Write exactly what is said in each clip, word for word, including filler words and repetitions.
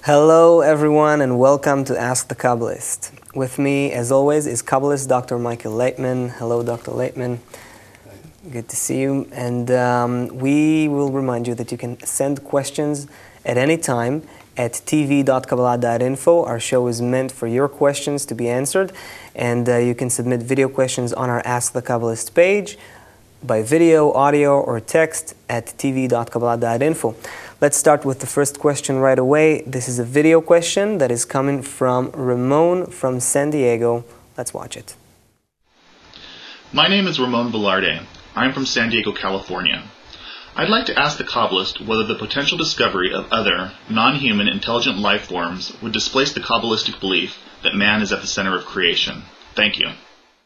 Hello everyone and welcome to Ask the Kabbalist. With me, as always, is Kabbalist Doctor Michael Laitman. Hello, Doctor Laitman. Good to see you. And um, we will remind you that you can send questions at any time at t v dot kabbalah dot info. Our show is meant for your questions to be answered. And uh, you can submit video questions on our Ask the Kabbalist page by video, audio, or text at t v dot kabbalah dot info. Let's start with the first question right away. This is a video question that is coming from Ramon from San Diego. Let's watch it. My name is Ramon Velarde. I'm from San Diego, California. I'd like to ask the Kabbalist whether the potential discovery of other, non-human, intelligent life forms would displace the Kabbalistic belief that man is at the center of creation. Thank you.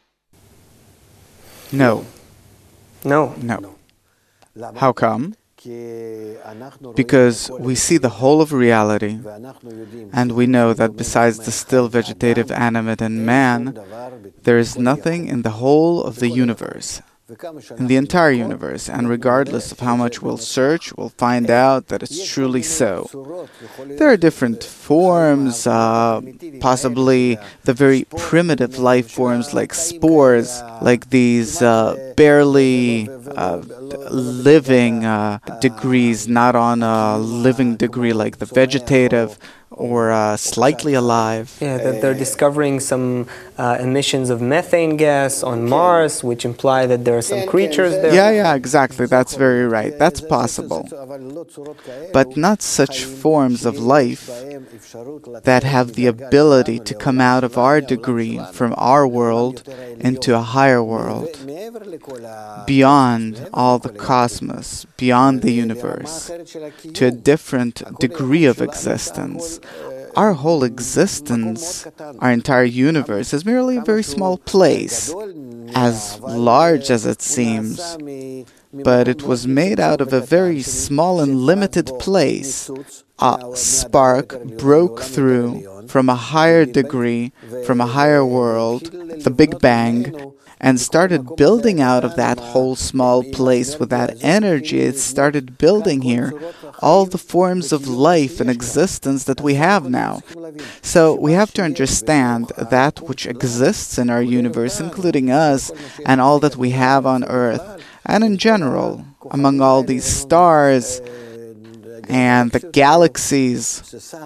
No. No. No. How come? Because we see the whole of reality, and we know that besides the still vegetative animate and man, there is nothing in the whole of the universe, in the entire universe, and regardless of how much we'll search, we'll find out that it's truly so. There are different forms, uh, possibly the very primitive life forms like spores, like these uh, barely uh, living uh, degrees, not on a living degree like the vegetative, or uh, slightly alive. Yeah, that they're discovering some uh, emissions of methane gas on Mars, which imply that there are some creatures there. Yeah, yeah, exactly. That's very right. That's possible. But not such forms of life that have the ability to come out of our degree, from our world, into a higher world, beyond all the cosmos, beyond the universe, to a different degree of existence. Our whole existence, our entire universe, is merely a very small place, as large as it seems, but it was made out of a very small and limited place. A spark broke through from a higher degree, from a higher world, the Big Bang, and started building out of that whole small place with that energy. It started building here all the forms of life and existence that we have now. So we have to understand that which exists in our universe, including us and all that we have on Earth, and in general, among all these stars and the galaxies.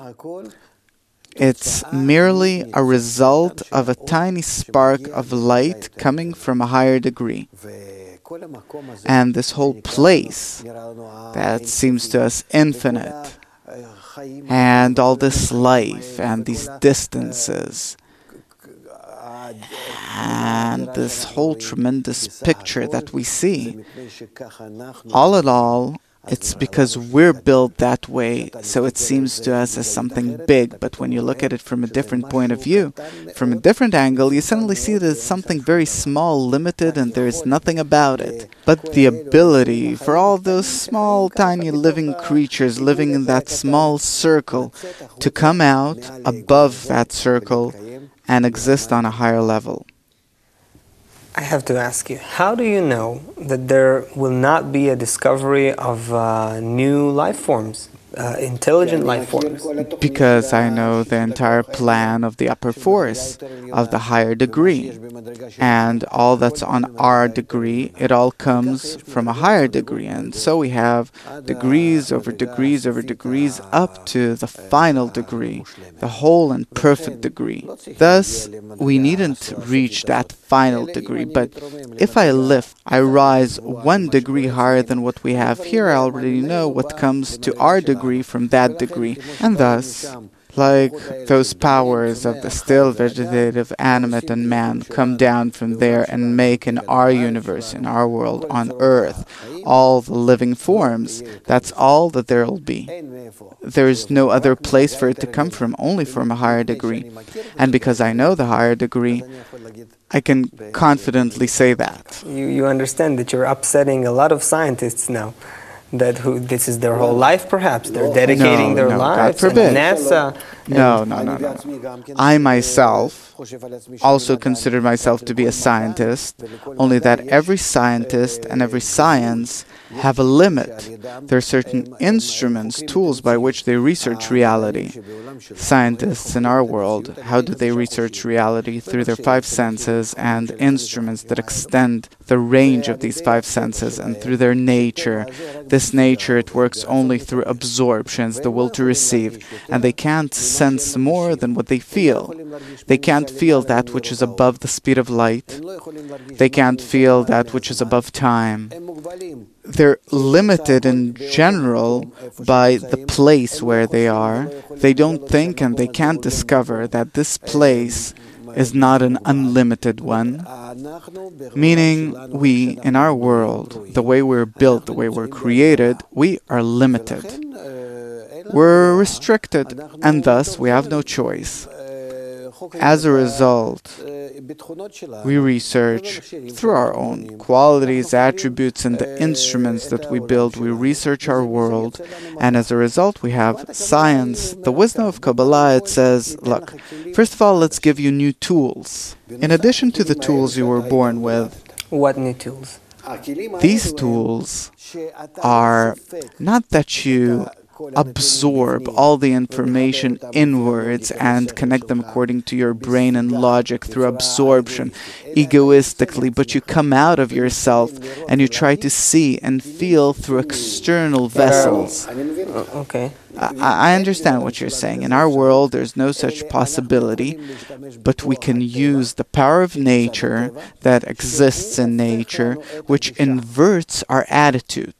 It's merely a result of a tiny spark of light coming from a higher degree. And this whole place that seems to us infinite, and all this life and these distances, and this whole tremendous picture that we see, all in all, it's because we're built that way, so it seems to us as something big, but when you look at it from a different point of view, from a different angle, you suddenly see that it's something very small, limited, and there's nothing about it. But the ability for all those small, tiny living creatures living in that small circle to come out above that circle and exist on a higher level. I have to ask you, how do you know that there will not be a discovery of uh, new life forms, uh, intelligent life forms? Because I know the entire plan of the upper force, of the higher degree. And all that's on our degree, it all comes from a higher degree. And so we have degrees over degrees over degrees up to the final degree, the whole and perfect degree. Thus, we needn't reach that final degree, but if I lift, I rise one degree higher than what we have here, I already know what comes to our degree from that degree. And thus, like those powers of the still vegetative animate and man come down from there and make in our universe, in our world, on Earth, all the living forms, that's all that there will be. There is no other place for it to come from, only from a higher degree. And because I know the higher degree, I can confidently say that. You, you understand that you're upsetting a lot of scientists now. That who this is their whole life, perhaps they're dedicating no, their no, lives. God forbid. And NASA No, no, no, no. I myself also consider myself to be a scientist, only that every scientist and every science have a limit. There are certain instruments, tools by which they research reality. Scientists in our world, how do they research reality? Through their five senses and instruments that extend the range of these five senses, and through their nature. This nature, it works only through absorptions, the will to receive, and they can't sense more than what they feel. They can't feel that which is above the speed of light. They can't feel that which is above time. They're limited in general by the place where they are. They don't think and they can't discover that this place is not an unlimited one, meaning we, in our world, the way we're built, the way we're created, we are limited. We're restricted, and thus we have no choice. As a result, we research through our own qualities, attributes, and the instruments that we build. We research our world, and as a result, we have science. The wisdom of Kabbalah, it says, look, first of all, let's give you new tools. In addition to the tools you were born with, What new tools? these tools are not that you absorb all the information inwards and connect them according to your brain and logic through absorption, egoistically, but you come out of yourself and you try to see and feel through external vessels. Uh, okay. I, I understand what you're saying. In our world, there's no such possibility, but we can use the power of nature that exists in nature, which inverts our attitude.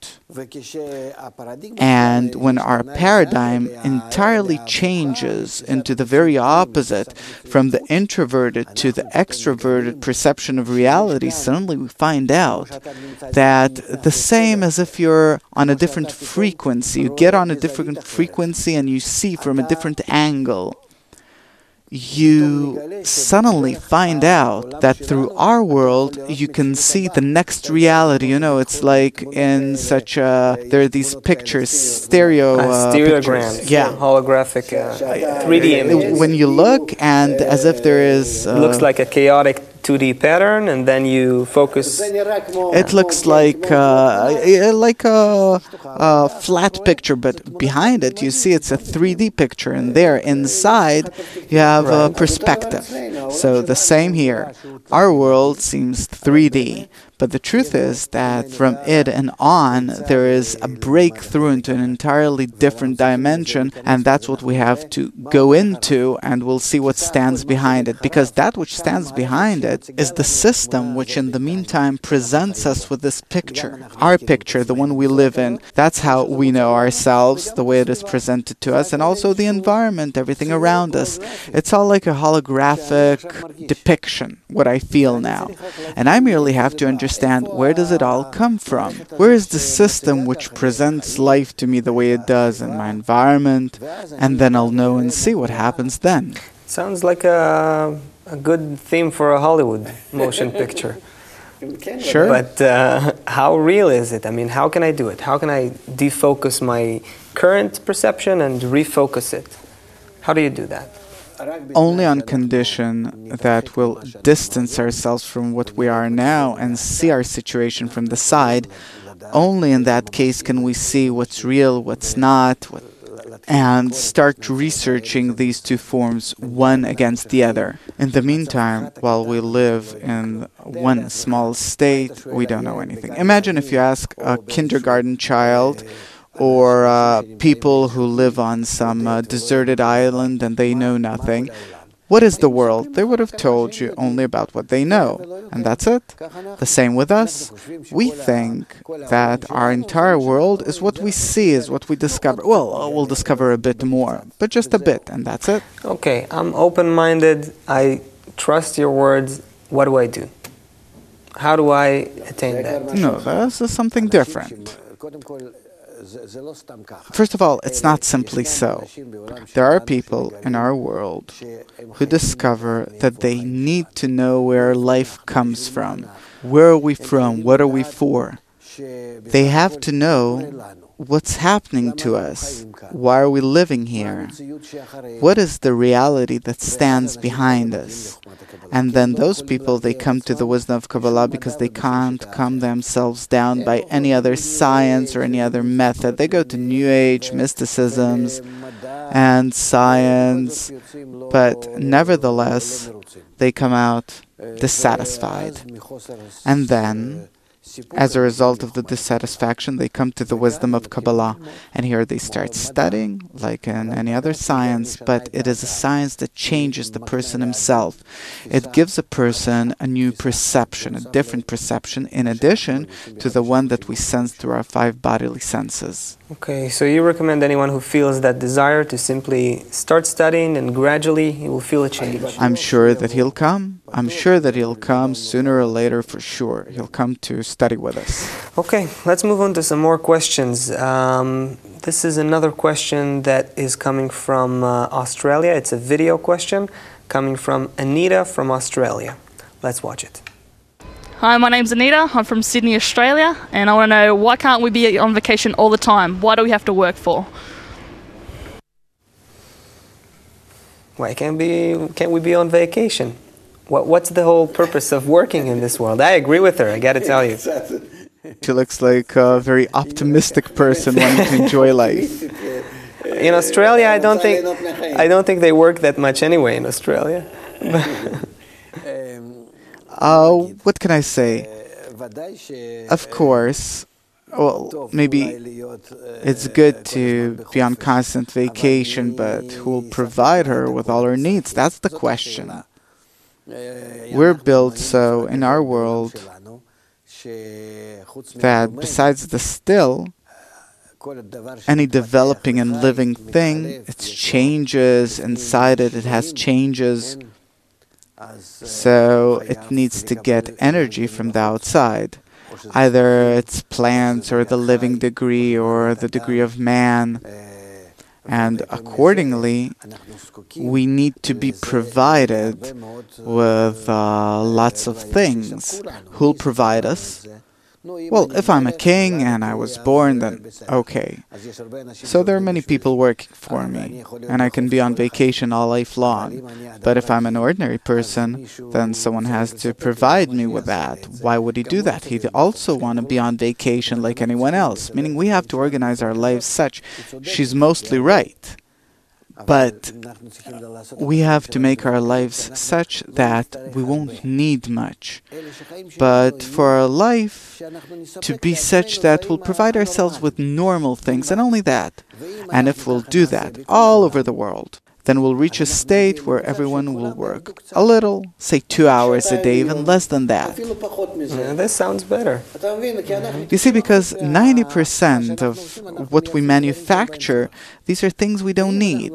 And when our paradigm entirely changes into the very opposite, from the introverted to the extroverted perception of reality, suddenly we find out that the same as if you're on a different frequency, you get on a different frequency and you see from a different angle. You suddenly find out that through our world you can see the next reality. You know, it's like in such a, there are these pictures, stereo uh, Stereograms, pictures. Yeah. Holographic uh, three D images. When you look, and as if there is... Uh, Looks like a chaotic two D pattern, and then you focus. It looks like uh, like a, a flat picture, but behind it you see it's a three D picture, and there inside you have a perspective. So the same here. Our world seems three D, but the truth is that from it and on there is a breakthrough into an entirely different dimension, and that's what we have to go into, and we'll see what stands behind it, because that which stands behind it is the system which in the meantime presents us with this picture. Our picture, the one we live in, that's how we know ourselves, the way it is presented to us, and also the environment, everything around us. It's all like a holographic depiction, what I feel now. And I merely have to understand, where does it all come from? Where is the system which presents life to me the way it does in my environment? And then I'll know and see what happens then. Sounds like a, a good theme for a Hollywood motion picture. Sure. But uh, how real is it? I mean, how can I do it? How can I defocus my current perception and refocus it? How do you do that? Only on condition that we'll distance ourselves from what we are now and see our situation from the side. Only in that case can we see what's real, what's not, what, and start researching these two forms, one against the other. In the meantime, while we live in one small state, we don't know anything. Imagine if you ask a kindergarten child, or uh, people who live on some uh, deserted island and they know nothing. What is the world? They would have told you only about what they know, and that's it. The same with us. We think that our entire world is what we see, is what we discover. Well, uh, we'll discover a bit more, but just a bit, and that's it. Okay, I'm open-minded. I trust your words. What do I do? How do I attain that? No, this is something different. First of all, it's not simply so. There are people in our world who discover that they need to know where life comes from. Where are we from? What are we for? They have to know what's happening to us? Why are we living here? What is the reality that stands behind us? And then those people, they come to the wisdom of Kabbalah because they can't calm themselves down by any other science or any other method. They go to New Age, mysticisms, and science, but nevertheless, they come out dissatisfied. And then, as a result of the dissatisfaction, they come to the wisdom of Kabbalah. And here they start studying, like in any other science, but it is a science that changes the person himself. It gives a person a new perception, a different perception, in addition to the one that we sense through our five bodily senses. Okay, so you recommend anyone who feels that desire to simply start studying and gradually he will feel a change? I'm sure that he'll come. I'm sure that he'll come sooner or later for sure. He'll come to study with us. Okay, let's move on to some more questions. Um, this is another question that is coming from uh, Australia. It's a video question coming from Anita from Australia. Let's watch it. Hi, my name's Anita. I'm from Sydney, Australia, and I want to know, why can't we be on vacation all the time? Why do we have to work for? Why can't be can't we be on vacation? What what's the whole purpose of working in this world? I agree with her, I got to tell you. She looks like a very optimistic person wanting to enjoy life. In Australia, I don't think I don't think they work that much anyway in Australia. Uh, what can I say? Of course, well, maybe it's good to be on constant vacation, but who will provide her with all her needs? That's the question. We're built so in our world that besides the still, any developing and living thing, it's changes inside it, it has changes. So it needs to get energy from the outside. Either it's plants or the living degree or the degree of man. And accordingly, we need to be provided with uh, lots of things. Who'll provide us? Well, if I'm a king and I was born, then okay. So there are many people working for me, and I can be on vacation all life long. But if I'm an ordinary person, then someone has to provide me with that. Why would he do that? He'd also want to be on vacation like anyone else, meaning we have to organize our lives such. She's mostly right. But we have to make our lives such that we won't need much. But for our life to be such that we'll provide ourselves with normal things, and only that. And if we'll do that all over the world, then we'll reach a state where everyone will work a little, say two hours a day, even less than that. Yeah, this sounds better. You see, because ninety percent of what we manufacture, these are things we don't need.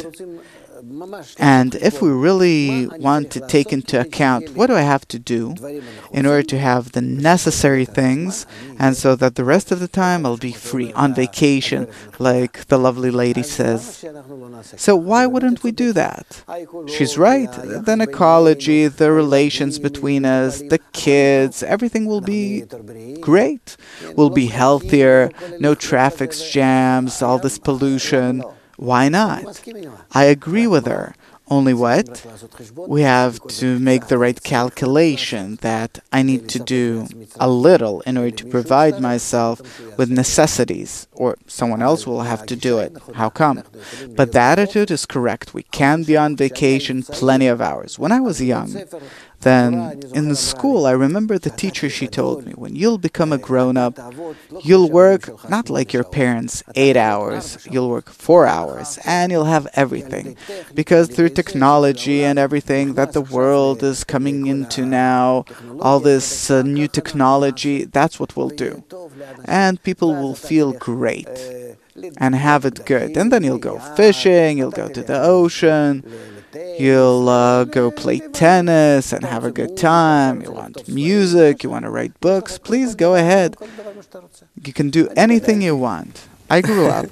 And if we really want to take into account what do I have to do in order to have the necessary things, and so that the rest of the time I'll be free, on vacation, like the lovely lady says. So why wouldn't we do that? She's right. Then ecology, the relations between us, the kids, everything will be great. We'll be healthier, no traffic jams, all this pollution. Why not? I agree with her. Only what? We have to make the right calculation that I need to do a little in order to provide myself with necessities, or someone else will have to do it. How come? But the attitude is correct. We can be on vacation plenty of hours. When I was young, then in the school, I remember the teacher, she told me, when you'll become a grown-up, you'll work, not like your parents, eight hours, you'll work four hours, and you'll have everything. Because through technology and everything that the world is coming into now, all this uh, new technology, that's what we'll do. And people will feel great and have it good. And then you'll go fishing, you'll go to the ocean, you'll uh, go play tennis and have a good time. You want music, you want to write books, please go ahead. You can do anything you want. I grew up,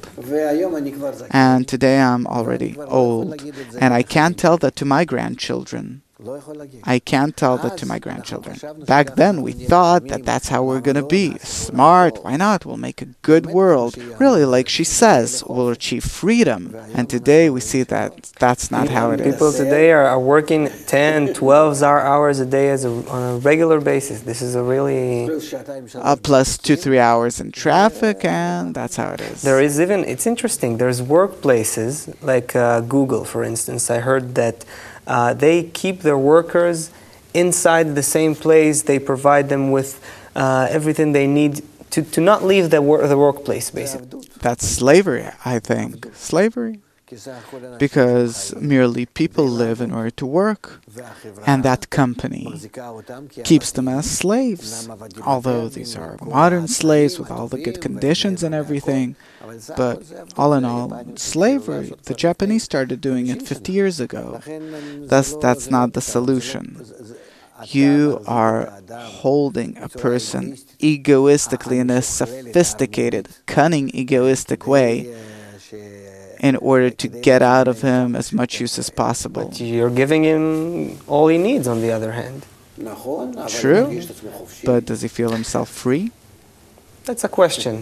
and today I'm already old, and I can't tell that to my grandchildren. I can't tell that to my grandchildren. Back then, we thought that that's how we're going to be. Smart, why not? We'll make a good world. Really, like she says, we'll achieve freedom. And today, we see that that's not how it is. People today are, are working ten, twelve hours a day as a, on a regular basis. This is a really... Uh, plus two, three hours in traffic, and that's how it is. There is even, it's interesting, there's workplaces, like uh, Google, for instance. I heard that uh, they keep their workers inside the same place. They provide them with uh, everything they need to, to not leave the, wor- the workplace, basically. That's slavery, I think. Slavery. Because merely people live in order to work, and that company keeps them as slaves. Although these are modern slaves with all the good conditions and everything, but all in all, slavery. The Japanese started doing it fifty years ago. Thus, that's not the solution. You are holding a person egoistically in a sophisticated, cunning, egoistic way in order to get out of him as much use as possible. But you're giving him all he needs, on the other hand. True, but does he feel himself free? That's a question.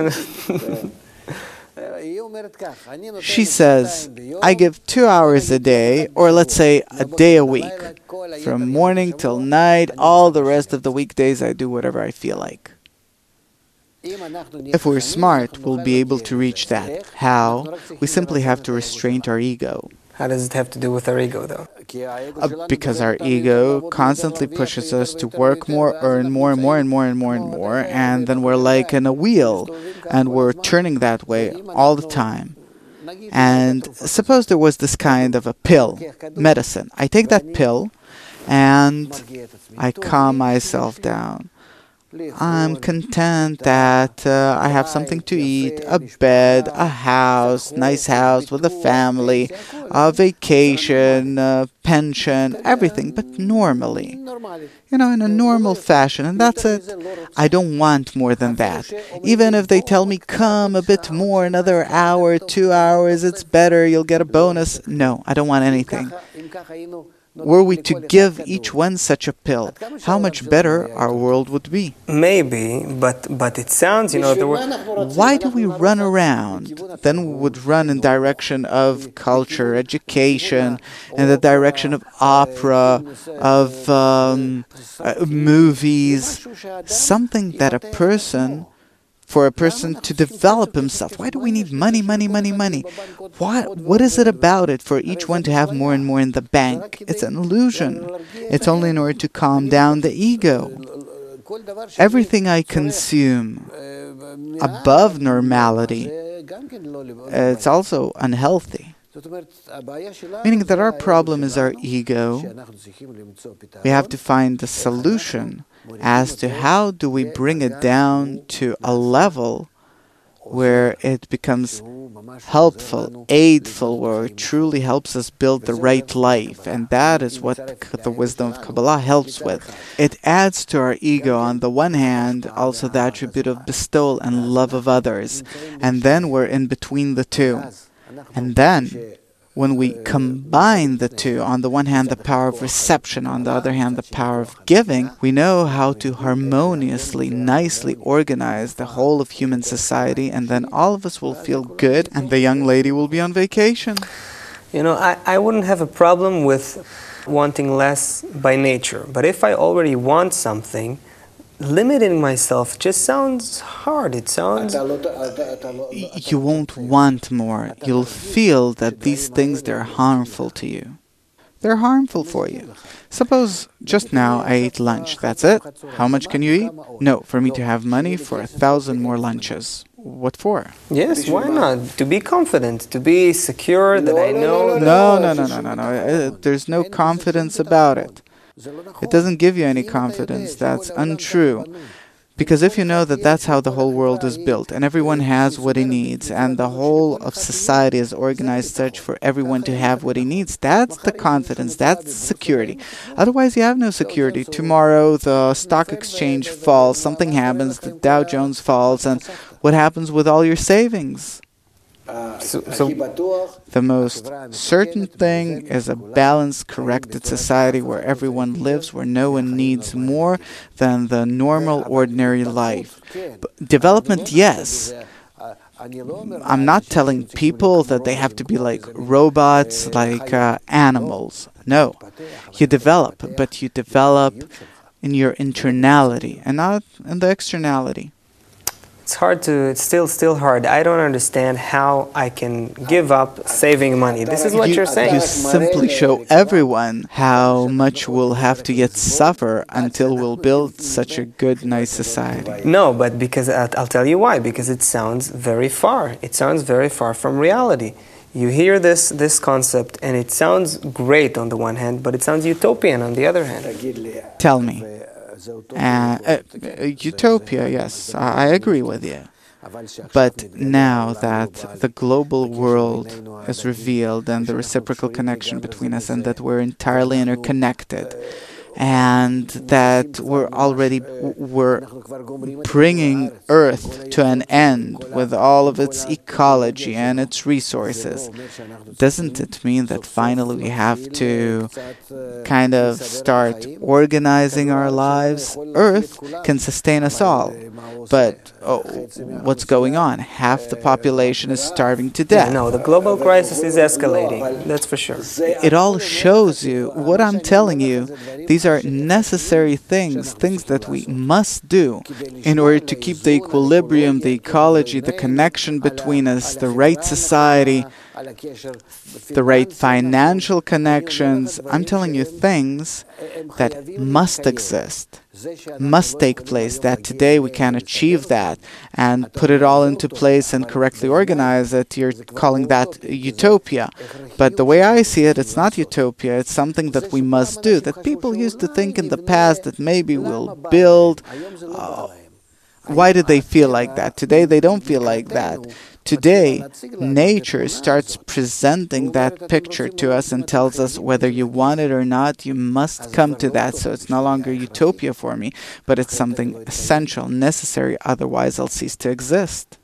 She says, I give two hours a day, or let's say a day a week. From morning till night, all the rest of the weekdays I do whatever I feel like. If we're smart, we'll be able to reach that. How? We simply have to restrain our ego. How does it have to do with our ego, though? Uh, because our ego constantly pushes us to work more, earn more and more and more and more and more, and then we're like in a wheel, and we're turning that way all the time. And suppose there was this kind of a pill, medicine. I take that pill, and I calm myself down. I'm content that uh, I have something to eat, a bed, a house, nice house with a family, a vacation, a pension, everything, but normally. You know, in a normal fashion, and that's it. I don't want more than that. Even if they tell me, come a bit more, another hour, two hours, it's better, you'll get a bonus. No, I don't want anything. Were we to give each one such a pill, how much better our world would be. Maybe, but but it sounds, you know, the word... Why do we run around? Then we would run in direction of culture, education, in the direction of opera, of um, uh, movies, something that a person... For a person to develop himself. Why do we need money, money, money, money? What, what is it about it for each one to have more and more in the bank? It's an illusion. It's only in order to calm down the ego. Everything I consume above normality, it's also unhealthy. Meaning that our problem is our ego. We have to find the solution as to how do we bring it down to a level where it becomes helpful, aidful, where it truly helps us build the right life. And that is what the wisdom of Kabbalah helps with. It adds to our ego, on the one hand, also the attribute of bestowal and love of others. And then we're in between the two. And then, when we combine the two, on the one hand the power of reception, on the other hand the power of giving, we know how to harmoniously, nicely organize the whole of human society, and then all of us will feel good, and the young lady will be on vacation. You know, I, I wouldn't have a problem with wanting less by nature, but if I already want something, limiting myself just sounds hard. It sounds... You won't want more. You'll feel that these things, they're harmful to you. They're harmful for you. Suppose just now I ate lunch. That's it? How much can you eat? No, for me to have money for a thousand more lunches. What for? Yes, why not? To be confident, to be secure that I know... No, no, no, no, no, no. Uh, there's no confidence about it. It doesn't give you any confidence. That's untrue. Because if you know that that's how the whole world is built, and everyone has what he needs, and the whole of society is organized such for everyone to have what he needs, that's the confidence, that's security. Otherwise, you have no security. Tomorrow, the stock exchange falls, something happens, the Dow Jones falls, and what happens with all your savings? So, so The most certain thing is a balanced, corrected society where everyone lives, where no one needs more than the normal, ordinary life. But development, yes. I'm not telling people that they have to be like robots, like uh, animals. No. You develop, but you develop in your internality and not in the externality. It's hard to, it's still still hard. I don't understand how I can give up saving money. This is what you, you're saying. You simply show everyone how much we'll have to yet suffer until we'll build such a good, nice society. No, but because I'll, I'll tell you why. Because it sounds very far. It sounds very far from reality. You hear this this concept, and it sounds great on the one hand, but it sounds utopian on the other hand. Tell me. Uh, uh, utopia, yes, I, I agree with you. But now that the global world is revealed and the reciprocal connection between us and that we're entirely interconnected and that we're already we're bringing Earth to an end with all of its ecology and its resources, doesn't it mean that finally we have to kind of start organizing our lives? Earth can sustain us all, but oh, what's going on? Half the population is starving to death. Yeah, no, the global crisis is escalating, that's for sure. It all shows you what I'm telling you. These are necessary things, things that we must do in order to keep the equilibrium, the ecology, the connection between us, the right society, the right financial connections. I'm telling you things that must exist, must take place, that today we can achieve that and put it all into place and correctly organize it. You're calling that utopia. But the way I see it, it's not utopia. It's something that we must do, that people used to think in the past that maybe we'll build. Uh, why did they feel like that? Today they don't feel like that. Today, nature starts presenting that picture to us and tells us whether you want it or not, you must come to that. So it's no longer utopia for me, but it's something essential, necessary, otherwise I'll cease to exist.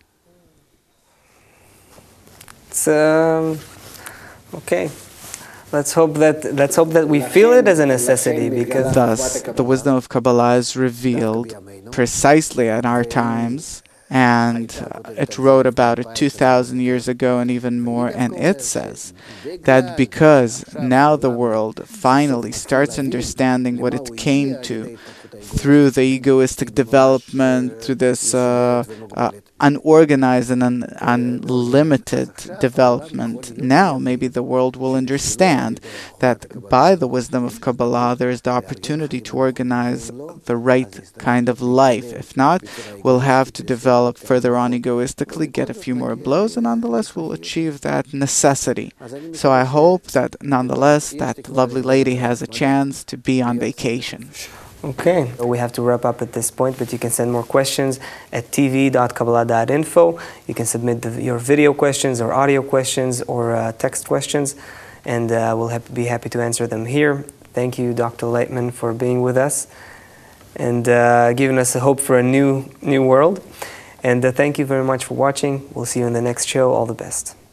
It's, um, okay. Let's hope that let's hope that we feel it as a necessity, because thus the wisdom of Kabbalah is revealed precisely at our times, and uh, it wrote about it two thousand years ago and even more, and it says that because now the world finally starts understanding what it came to through the egoistic development, through this uh, uh, unorganized and un unlimited development, now maybe the world will understand that by the wisdom of Kabbalah there is the opportunity to organize the right kind of life. If not, we'll have to develop further on egoistically, get a few more blows, and nonetheless we'll achieve that necessity. So I hope that nonetheless that lovely lady has a chance to be on vacation. Okay, we have to wrap up at this point, but you can send more questions at t v dot kabbalah dot info. You can submit the, your video questions or audio questions or uh, text questions, and uh, we'll have, be happy to answer them here. Thank you, Doctor Laitman, for being with us and uh, giving us a hope for a new, new world. And uh, thank you very much for watching. We'll see you in the next show. All the best.